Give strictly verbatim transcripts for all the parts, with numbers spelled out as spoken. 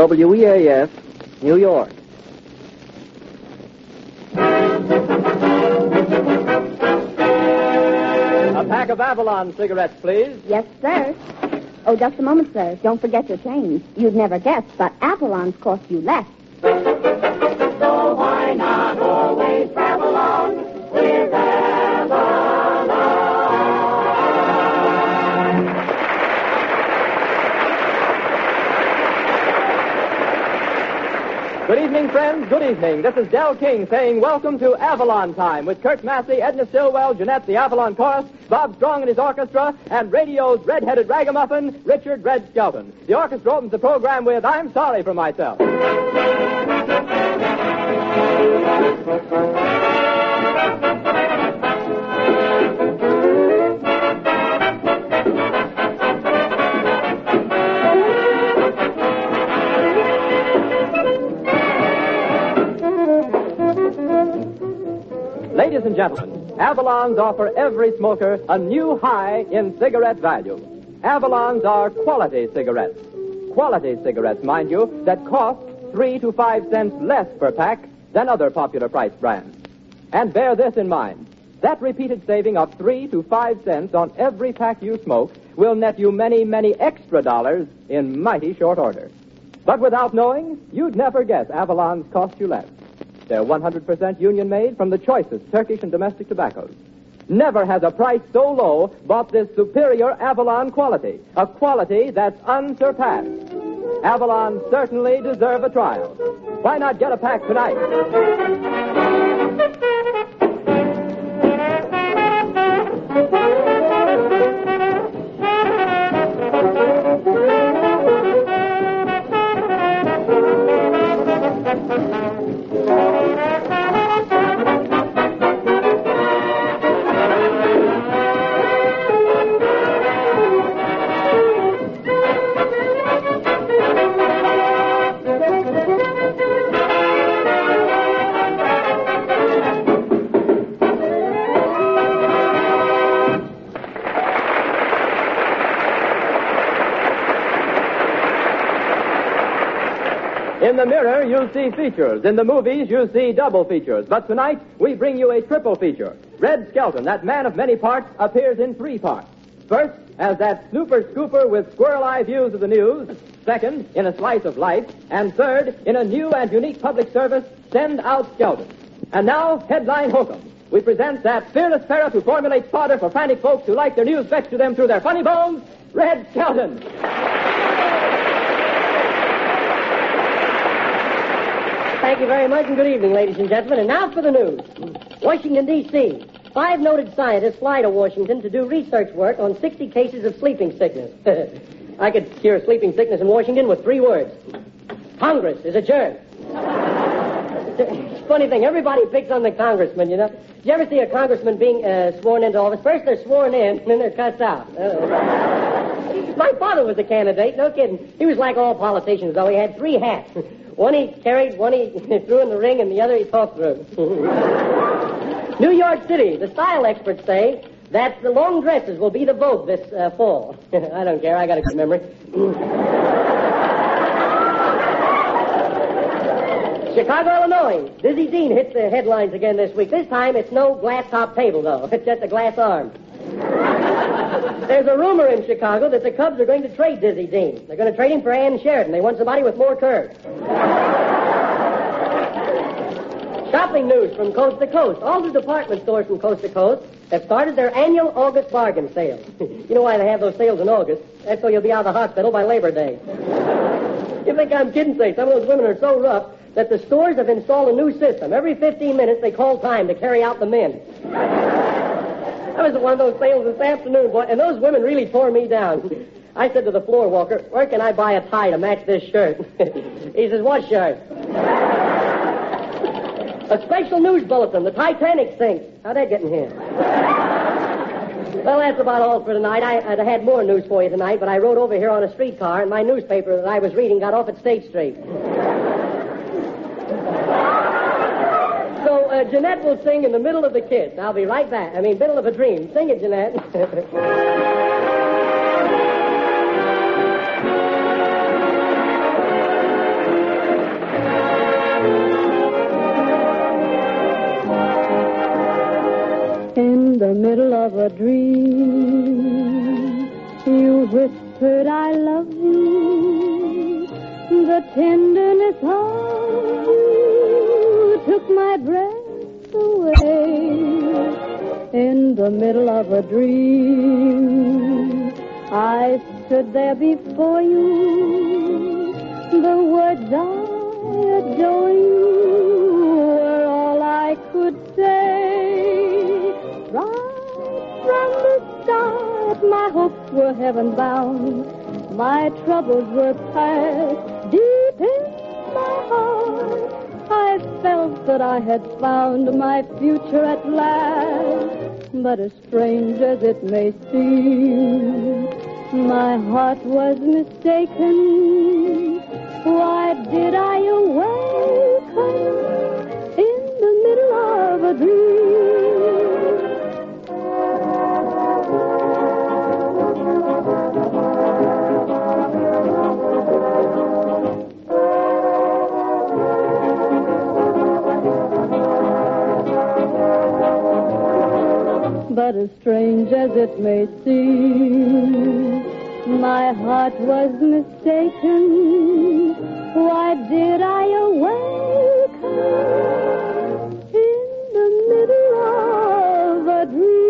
W E A F, New York. A pack of Avalon cigarettes, please. Yes, sir. Oh, just a moment, sir. Don't forget your change. You'd never guess, but Avalons cost you less. So why not always travel on with Avalon? Good evening, friends. Good evening. This is Del King saying welcome to Avalon Time with Kurt Massey, Edna Stillwell, Jeanette, the Avalon Chorus, Bob Strong and his orchestra, and radio's red-headed ragamuffin, Richard Red Skelton. The orchestra opens the program with I'm Sorry for Myself. Ladies and gentlemen, Avalons offer every smoker a new high in cigarette value. Avalons are quality cigarettes. Quality cigarettes, mind you, that cost three to five cents less per pack than other popular price brands. And bear this in mind. That repeated saving of three to five cents on every pack you smoke will net you many, many extra dollars in mighty short order. But without knowing, you'd never guess Avalons cost you less. They're one hundred percent union-made from the choicest Turkish and domestic tobaccos. Never has a price so low bought this superior Avalon quality, a quality that's unsurpassed. Avalon certainly deserve a trial. Why not get a pack tonight? In the mirror, you'll see features. In the movies, you'll see double features. But tonight, we bring you a triple feature. Red Skelton, that man of many parts, appears in three parts. First, as that snooper scooper with squirrel-eye views of the news. Second, in A Slice of Life. And third, in a new and unique public service, Send Out Skelton. And now, headline hokum. We present that fearless ferret who formulates fodder for frantic folks who like their news fetched to them through their funny bones, Red Skelton. Thank you very much, and good evening, ladies and gentlemen. And now for the news. Washington, D C Five noted scientists fly to Washington to do research work on sixty cases of sleeping sickness. I could cure sleeping sickness in Washington with three words. Congress is adjourned. It's a funny thing. Everybody picks on the congressman, you know. Did you ever see a congressman being uh, sworn into office? First they're sworn in, and then they're cussed out. Uh, my father was a candidate, no kidding. He was like all politicians, though. He had three hats. One he carried, one he threw in the ring, and the other he talked through. New York City, the style experts say that the long dresses will be the vogue this uh, fall. I don't care, I got a good memory. Chicago, Illinois, Dizzy Dean hits the headlines again this week. This time it's no glass-top table, though. It's just a glass arm. There's a rumor in Chicago that the Cubs are going to trade Dizzy Dean. They're going to trade him for Ann Sheridan. They want somebody with more curve. Shopping news from coast to coast. All the department stores from coast to coast have started their annual August bargain sale. You know why they have those sales in August? That's so you'll be out of the hospital by Labor Day. You think I'm kidding, say. Some of those women are so rough that the stores have installed a new system. Every fifteen minutes they call time to carry out the men. I was at one of those sales this afternoon, boy, and those women really tore me down. I said to the floor walker, where can I buy a tie to match this shirt? He says, what shirt? A special news bulletin. The Titanic sinks. How'd that get in here? Well, that's about all for tonight. I, I'd had more news for you tonight, but I rode over here on a streetcar, and my newspaper that I was reading got off at State Street. So, uh, Jeanette will sing in the middle of the kiss. I'll be right back. I mean, middle of a dream. Sing it, Jeanette. whispered I love thee. The tenderness of you took my breath away. In the middle of a dream, I stood there before you. The words I adore you were all I could say. Right from the start, my hopes were heaven bound. My troubles were past. Deep in my heart, I felt that I had found my future at last. But as strange as it may seem, my heart was mistaken. Why did I awaken in the middle of a dream? But as strange as it may seem, my heart was mistaken. Why did I awaken in the middle of a dream?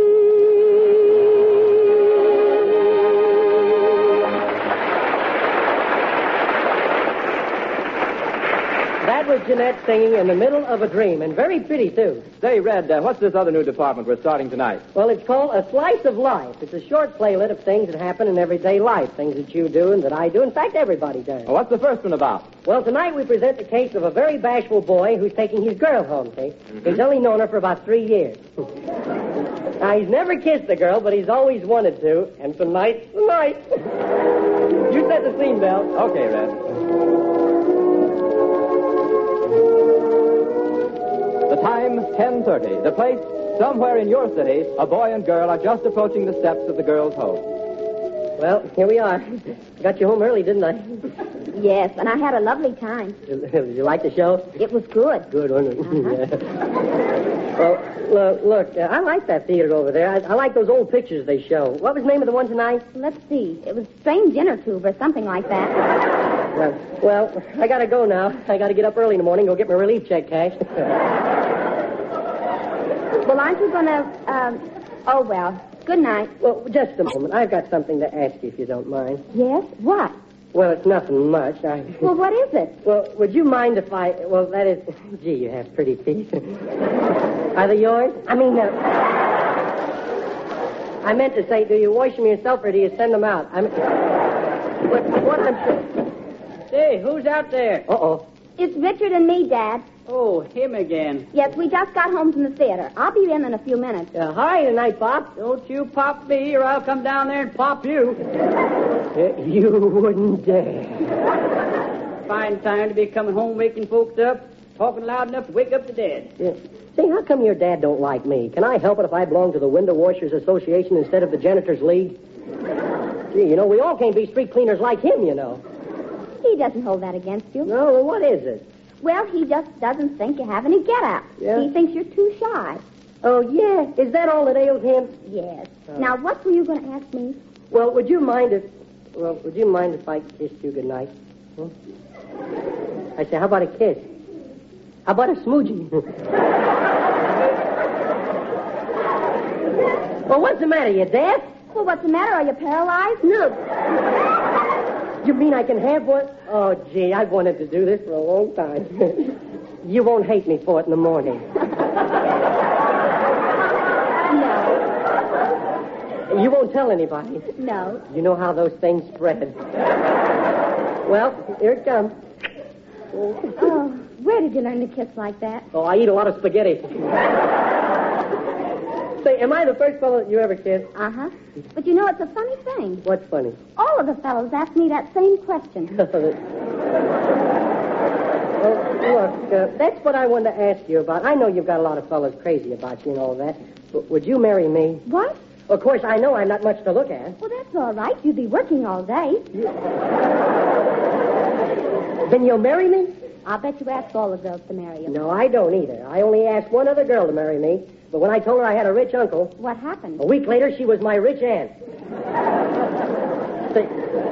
That was Jeanette singing In the Middle of a Dream, and very pretty, too. Say, Red, uh, what's this other new department we're starting tonight? Well, it's called A Slice of Life. It's a short playlet of things that happen in everyday life, things that you do and that I do. In fact, everybody does. Well, what's the first one about? Well, tonight we present the case of a very bashful boy who's taking his girl home, see? Mm-hmm. He's only known her for about three years. Now, he's never kissed the girl, but he's always wanted to, and tonight's the night. You set the scene, Belle. Okay, Red. The time, ten thirty. The place, somewhere in your city, a boy and girl are just approaching the steps of the girl's home. Well, here we are. Got you home early, didn't I? Yes, and I had a lovely time. Did you like the show? It was good. Good, wasn't it? Uh-huh. Yeah. Well, look, look uh, I like that theater over there. I, I like those old pictures they show. What was the name of the one tonight? Let's see. It was Strange Inner Tube or something like that. Well, well, I gotta go now. I gotta get up early in the morning, go get my relief check cashed. Well, aren't you going to, um, oh, well, good night. Well, just a moment. I've got something to ask you, if you don't mind. Yes? What? Well, it's nothing much. I... Well, what is it? Well, would you mind if I... Well, that is... Gee, you have pretty teeth. Are they yours? I mean, uh... I meant to say, do you wash them yourself or do you send them out? I mean... What, what the... Say, who's out there? Uh-oh. It's Richard and me, Dad. Oh, him again. Yes, we just got home from the theater. I'll be in in a few minutes. Uh, hi tonight, Pop. Don't you pop me or I'll come down there and pop you. Uh, you wouldn't dare. Fine time to be coming home waking folks up, talking loud enough to wake up the dead. Yeah. Say, how come your dad don't like me? Can I help it if I belong to the Window Washers Association instead of the Janitors League? Gee, you know, we all can't be street cleaners like him, you know. He doesn't hold that against you. No, well, what is it? Well, he just doesn't think you have any get-up. Yeah? He thinks you're too shy. Oh, yeah? Is that all that ails him? Yes. Oh. Now, what were you going to ask me? Well, would you mind if... Well, would you mind if I kissed you goodnight? Hmm? I say, how about a kiss? How about a smoochie? Well, what's the matter? You deaf? Well, what's the matter? Are you paralyzed? No. You mean I can have one? Oh, gee, I've wanted to do this for a long time. You won't hate me for it in the morning. No. You won't tell anybody. No. You know how those things spread. Well, here it comes. Oh, where did you learn to kiss like that? Oh, I eat a lot of spaghetti. Say, am I the first fellow that you ever kissed? Uh-huh. But you know, it's a funny thing. What's funny? All of the fellows ask me that same question. Well, look, uh, that's what I wanted to ask you about. I know you've got a lot of fellows crazy about you and all that, but would you marry me? What? Of course, I know I'm not much to look at. Well, that's all right. You'd be working all day. Then you'll marry me? I'll bet you ask all the girls to marry you. No, I don't either. I only asked one other girl to marry me, but when I told her I had a rich uncle, What happened? a week later she was my rich aunt. See,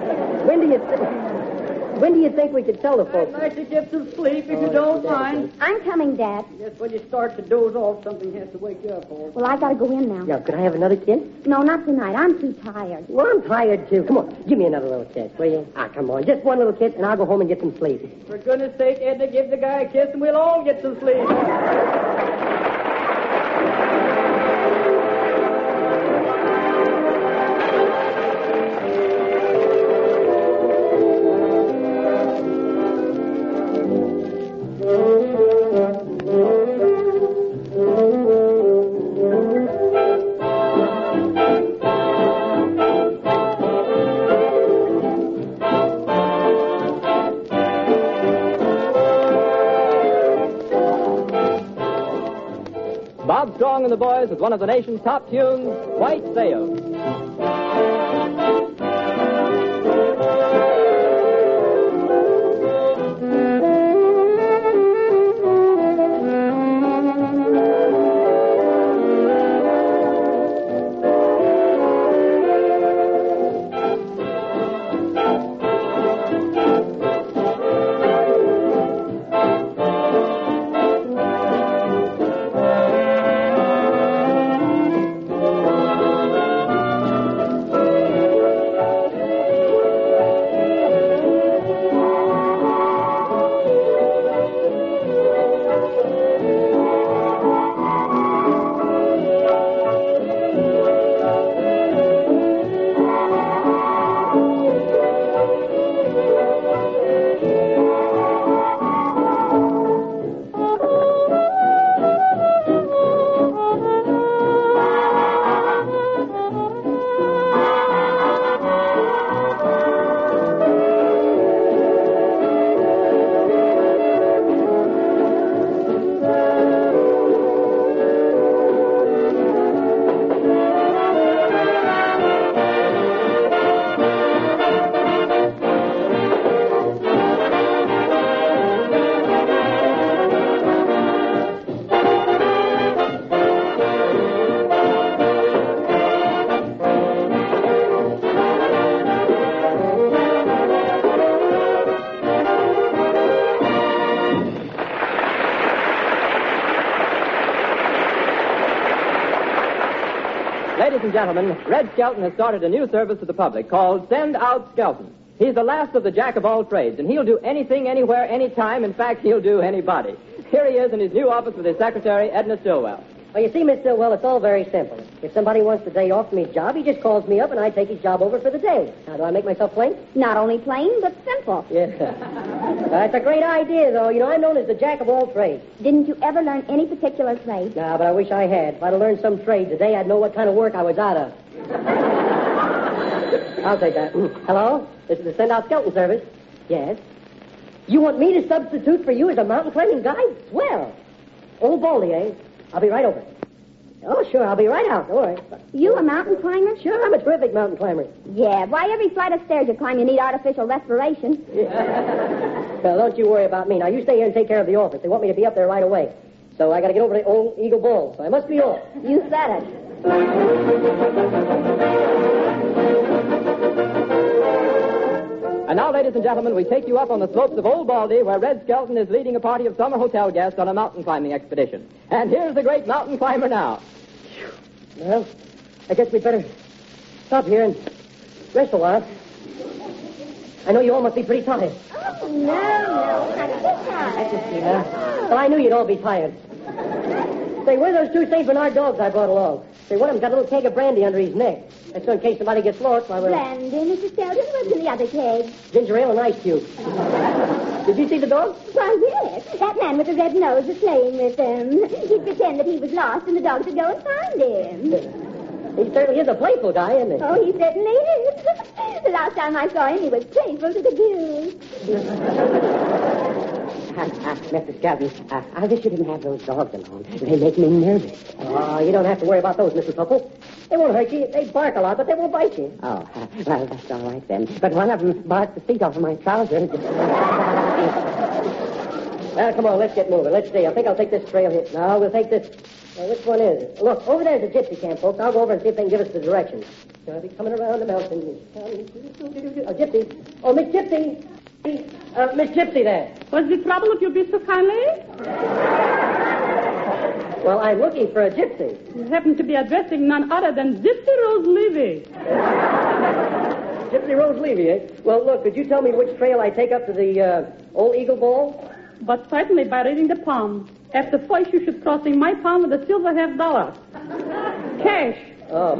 when do you th- when do you think we could tell the I'd folks? like to get some sleep if you don't mind. I'm coming, Dad. Just when you start to doze off, something has to wake you up, Horace. Well, I gotta go in now. Yeah, could I have another kiss? No, not tonight. I'm too tired. Well, I'm tired too. Come on, give me another little kiss, will you? Ah, come on, just one little kiss, and I'll go home and get some sleep. For goodness sake, Edna, give the guy a kiss and we'll all get some sleep. Bob Strong and the Boys with one of the nation's top tunes, White Sails. Ladies and gentlemen, Red Skelton has started a new service to the public called Send Out Skelton. He's the last of the jack of all trades, and he'll do anything, anywhere, anytime. In fact, he'll do anybody. Here he is in his new office with his secretary, Edna Stillwell. Well, you see, Miss Stillwell, it's all very simple. If somebody wants the day off from his job, he just calls me up and I take his job over for the day. Now, do I make myself plain? Not only plain, but simple. Yeah. That's a great idea, though. You know, I'm known as the jack of all trades. Didn't you ever learn any particular trade? Nah, but I wish I had. If I'd have learned some trade today, I'd know what kind of work I was out of. I'll take that. Hello? This is the Send Out Skelton service. Yes. You want me to substitute for you as a mountain climbing guide? Swell. Old Baldy, eh? I'll be right over. Oh, sure, I'll be right out. Don't worry. You a mountain climber? Sure, I'm a terrific mountain climber. Yeah, why every flight of stairs you climb you need artificial respiration. Well, don't you worry about me. Now, you stay here and take care of the office. They want me to be up there right away. So I got to get over to old Eagle Bull. So I must be off. You said it. And now, ladies and gentlemen, we take you up on the slopes of Old Baldy, where Red Skelton is leading a party of summer hotel guests on a mountain climbing expedition. And here's the great mountain climber now. Well, I guess we'd better stop here and rest a while. I know you all must be pretty tired. Oh, no, no. Yeah. Well, I knew you'd all be tired. Say, where are those two Saint Bernard dogs I brought along? Say, one of them's got a little keg of brandy under his neck. That's so in case somebody gets lost while we're... Brandy, Missus Skelton, what's in the other keg? Ginger ale and ice cube. Did you see the dog? Why, yes. That man with the red nose was playing with them. He'd pretend that he was lost, and the dogs would go and find him. He certainly is a playful guy, isn't he? Oh, he certainly is. The last time I saw him, he was playful to the gills. Uh, uh, Mister Skelton, uh, I wish you didn't have those dogs along. They make me nervous. Oh, you don't have to worry about those, Mister Tupple. They won't hurt you. They bark a lot, but they won't bite you. Oh, uh, well, that's all right then. But one of them barked the feet off of my trousers. Well, come on, let's get moving. Let's see. I think I'll take this trail here. No, we'll take this. Uh, which one is it? Look, over there's a gypsy camp, folks. I'll go over and see if they can give us the directions. I'll be coming around the mountain. Oh, Gypsy. Oh, Miss Gypsy. Uh, Miss Gypsy there. What's the trouble, if you'll be so kindly? Well, I'm looking for a gypsy. You happen to be addressing none other than Gypsy Rose Levy. Gypsy Rose Levy, eh? Well, look, could you tell me which trail I take up to the uh, old Eagle Ball? But certainly by reading the palm. After first you should crossing my palm with a silver half dollar. Cash. Oh.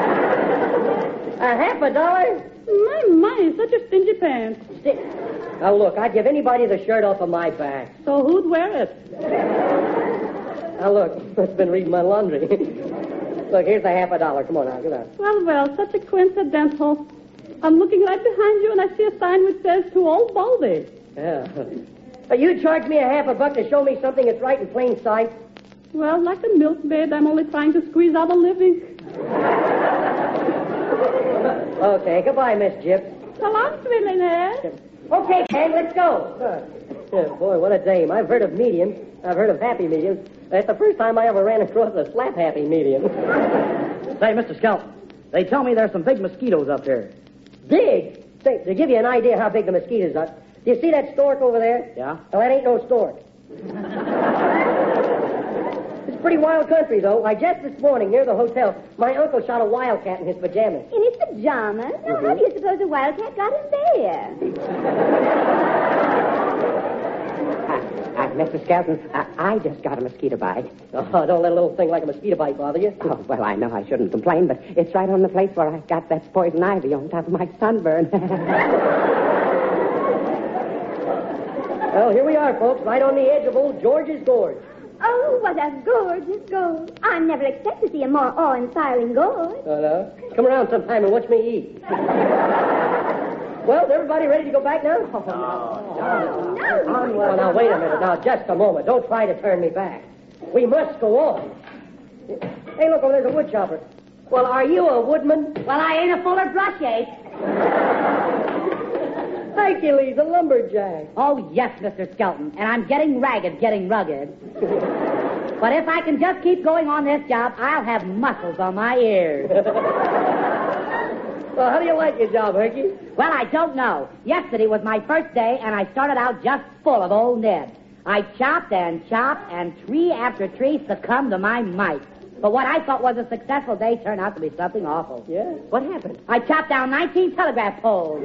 A half a dollar? My, my, such a stingy pants. Sti- now, look, I'd give anybody the shirt off of my back. So who'd wear it? Now, look, it's been reading my laundry. Look, here's the half a dollar. Come on now, get out. Well, well, such a coincidental. I'm looking right behind you, and I see a sign which says, to Old Baldy. Yeah. But you charge me a half a buck to show me something that's right in plain sight? Well, like a milkmaid, I'm only trying to squeeze out a living. Okay, goodbye, Miss Gyp. So long, millionaire. Okay, Ken, let's go. Yeah, boy, what a dame. I've heard of mediums. I've heard of happy mediums. That's the first time I ever ran across a slap-happy medium. Say, Mister Skelton, they tell me there's some big mosquitoes up here. Big? Say, to give you an idea how big the mosquitoes are, do you see that stork over there? Yeah? Well, that ain't no stork. It's pretty wild country, though. Why, just this morning, near the hotel, my uncle shot a wildcat in his pajamas. In his pajamas? Now, Mm-hmm. how do you suppose the wildcat got in there? Uh, uh, Mister Skelton, uh, I just got a mosquito bite. Oh, don't let a little thing like a mosquito bite bother you. Oh, well, I know I shouldn't complain, but it's right on the place where I got that poison ivy on top of my sunburn. Well, here we are, folks, right on the edge of old George's Gorge. Oh, what a gorgeous gorge. I never expect to see a more awe-inspiring gorge. Oh, no? Come around sometime and watch me eat. Well, is everybody ready to go back now? Oh, Oh, no. Well, now, wait a minute. Now, just a moment. Don't try to turn me back. We must go on. Hey, look, over there's a wood chopper. Well, are you a woodman? Well, I ain't a fuller brush ache. Hercules, a lumberjack. Oh, yes, Mister Skelton. And I'm getting ragged, getting rugged. But if I can just keep going on this job, I'll have muscles on my ears. Well, how do you like your job, Herky? Well, I don't know. Yesterday was my first day, and I started out just full of old Ned. I chopped and chopped, and tree after tree succumbed to my might. But what I thought was a successful day turned out to be something awful. Yeah? What happened? I chopped down nineteen telegraph poles.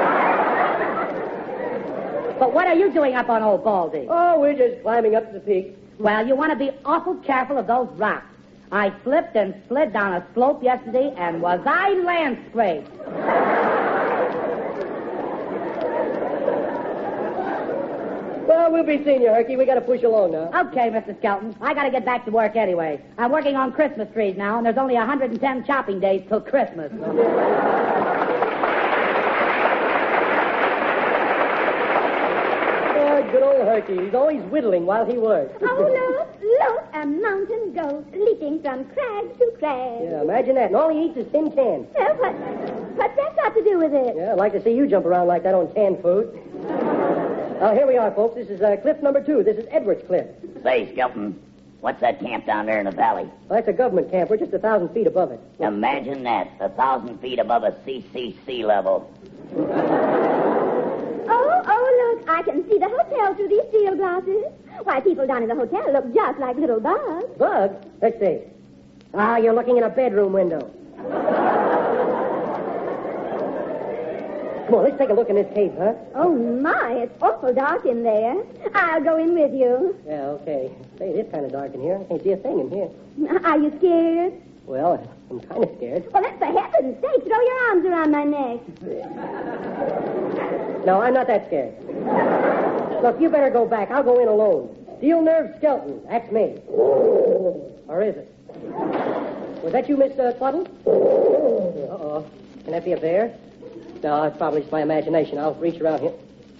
But what are you doing up on Old Baldy? Oh, we're just climbing up to the peak. Well, you want to be awful careful of those rocks. I slipped and slid down a slope yesterday, and was I land scraped. Well, we'll be seeing you, Herky. We got to push along now. Okay, Mister Skelton. I got to get back to work anyway. I'm working on Christmas trees now, and there's only one hundred ten chopping days till Christmas. Good old Herky. He's always whittling while he works. Oh, look, look, a mountain goat leaping from crag to crag. Yeah, imagine that. And all he eats is tin cans. Well, what, what's that got to do with it? Yeah, I'd like to see you jump around like that on canned food. Now, here we are, folks. This is uh, cliff number two. This is Edwards Cliff. Say, Skelton, what's that camp down there in the valley? Well, that's a government camp. We're just a thousand feet above it. Imagine that, a thousand feet above a C C C level. Oh, oh, look, I can see the hotel through these field glasses. Why, people down in the hotel look just like little bugs. Bugs? Let's see. Ah, you're looking in a bedroom window. Come on, let's take a look in this cave, huh? Oh, my, it's awful dark in there. I'll go in with you. Yeah, okay. Say, it is kind of dark in here. I can't see a thing in here. Are you scared? Well, I'm kind of scared. Well, then, for heaven's sake, throw your arms around my neck. No, I'm not that scared. Look, you better go back. I'll go in alone. Steel Nerve Skelton. That's me. Or is it? Was that you, Miss uh, Twaddle? Uh-oh. Can that be a bear? No, it's probably just my imagination. I'll reach around here.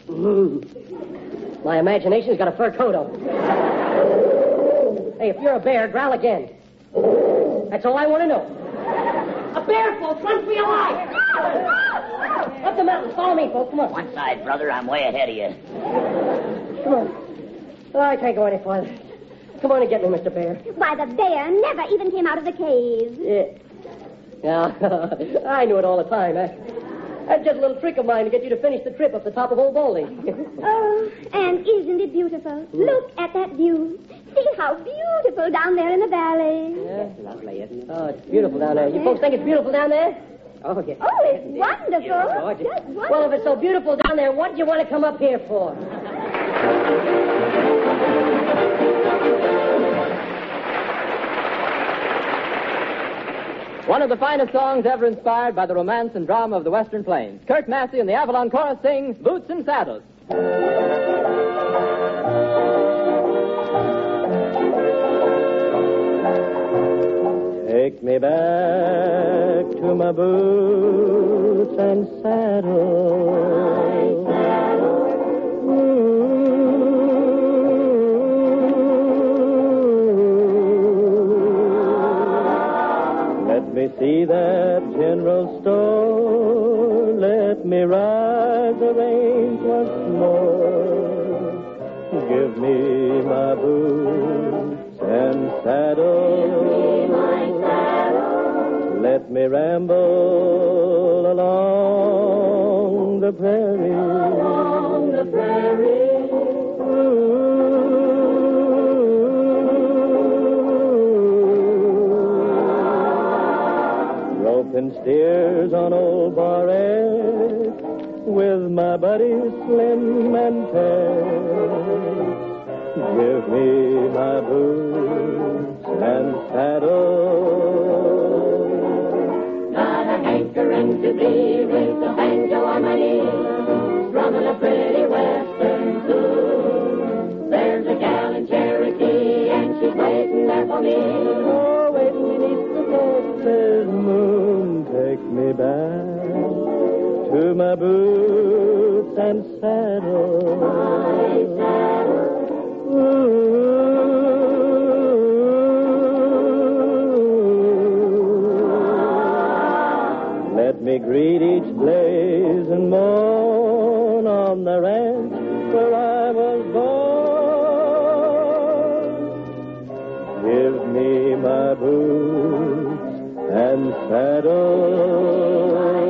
My imagination's got a fur coat on. Hey, if you're a bear, growl again. That's all I want to know. A bear, folks! Run for your life! Up the mountain. Follow me, folks. Come on. One side, brother. I'm way ahead of you. Come on. Oh, I can't go any farther. Come on and get me, Mister Bear. Why, the bear never even came out of the cave. Yeah. Yeah, I knew it all the time. Eh? That's just a little trick of mine to get you to finish the trip up the top of Old Baldy. Oh, and isn't it beautiful? Look at that view. See how beautiful down there in the valley. Yeah, lovely, isn't it? Oh, it's beautiful down there. You folks think it's beautiful down there? Oh, yeah. Oh, it's wonderful. Yeah, gorgeous. Just wonderful. Well, if it's so beautiful down there, what do you want to come up here for? One of the finest songs ever inspired by the romance and drama of the Western Plains. Kirk Massey and the Avalon Chorus sing Boots and Saddles. Take me back to my boots and saddle. Let me see that general store. Let me ride the range once more. Give me my boots and saddle. Let me ramble along the prairie. Along the prairie. Roping steers on old Bar X with my buddies Slim and Tex. Give me my boots and saddle. Got a hankering to be with the banjo on my knee, strumming a pretty western tune. There's a gal in Cherokee, and she's waiting there for me. Oh, waiting beneath the Texas moon. Take me back to my boots and saddle. My saddle. Let me greet each blaze and morn on the ranch where I was born. Give me my boots and saddle.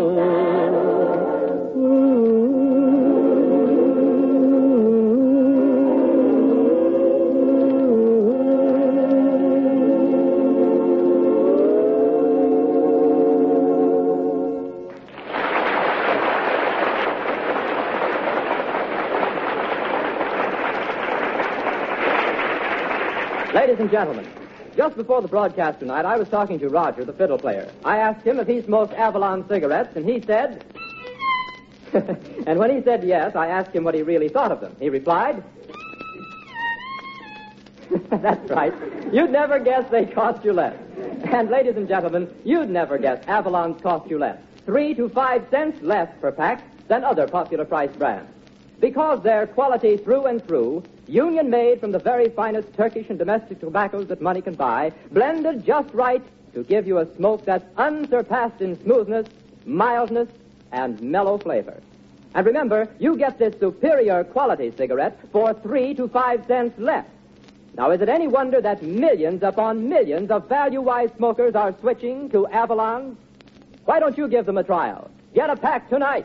Ladies and gentlemen, just before the broadcast tonight, I was talking to Roger, the fiddle player. I asked him if he smoked Avalon cigarettes, and he said... and when he said yes, I asked him what he really thought of them. He replied... That's right. You'd never guess they cost you less. And ladies and gentlemen, you'd never guess Avalon's cost you less. Three to five cents less per pack than other popular price brands. Because they're quality through and through, union-made from the very finest Turkish and domestic tobaccos that money can buy, blended just right to give you a smoke that's unsurpassed in smoothness, mildness, and mellow flavor. And remember, you get this superior quality cigarette for three to five cents less. Now, is it any wonder that millions upon millions of value-wise smokers are switching to Avalon? Why don't you give them a trial? Get a pack tonight.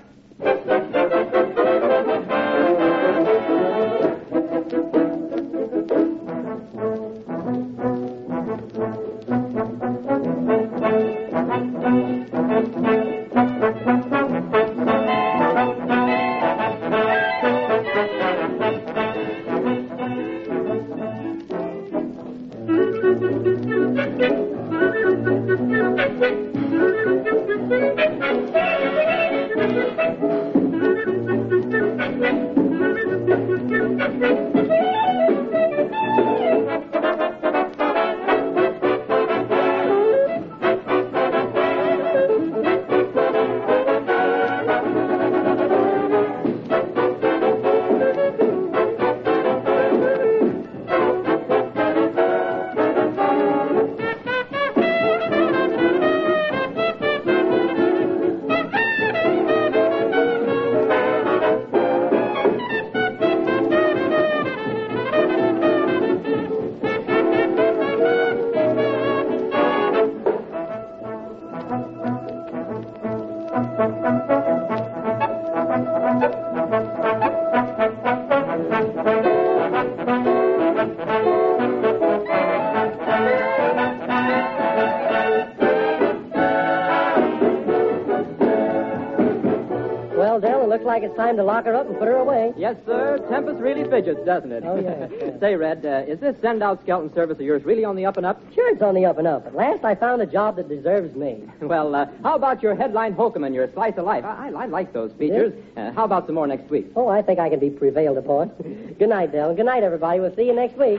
like it's time to lock her up and put her away. Yes, sir. Tempest really fidgets, doesn't it? Oh, yeah, yeah. Say, Red, uh, is this send-out skeleton service of yours really on the up and up? Sure, it's on the up and up. At last, I found a job that deserves me. Well, uh, how about your headline hokum and your slice of life? I, I, I like those features. Uh, how about some more next week? Oh, I think I can be prevailed upon. Good night, Del. Good night, everybody. We'll see you next week.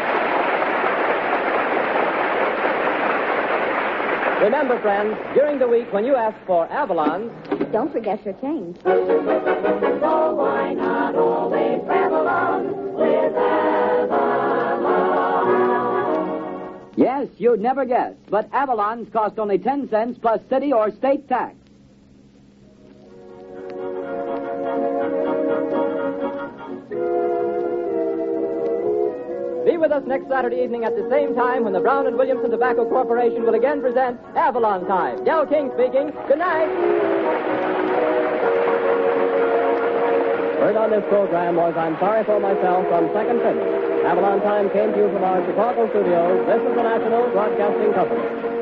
Remember, friends, during the week when you ask for Avalon, don't forget your change. So why not always travel on with Avalon? Yes, you'd never guess, but Avalons cost only ten cents plus city or state tax. be with us next Saturday evening at the same time when the Brown and Williamson Tobacco Corporation will again present Avalon Time. Del King speaking. Good night. Heard on this program was I'm Sorry for Myself from Second Finish. Avalon Time came to you from our Chicago studios. This is the National Broadcasting Company.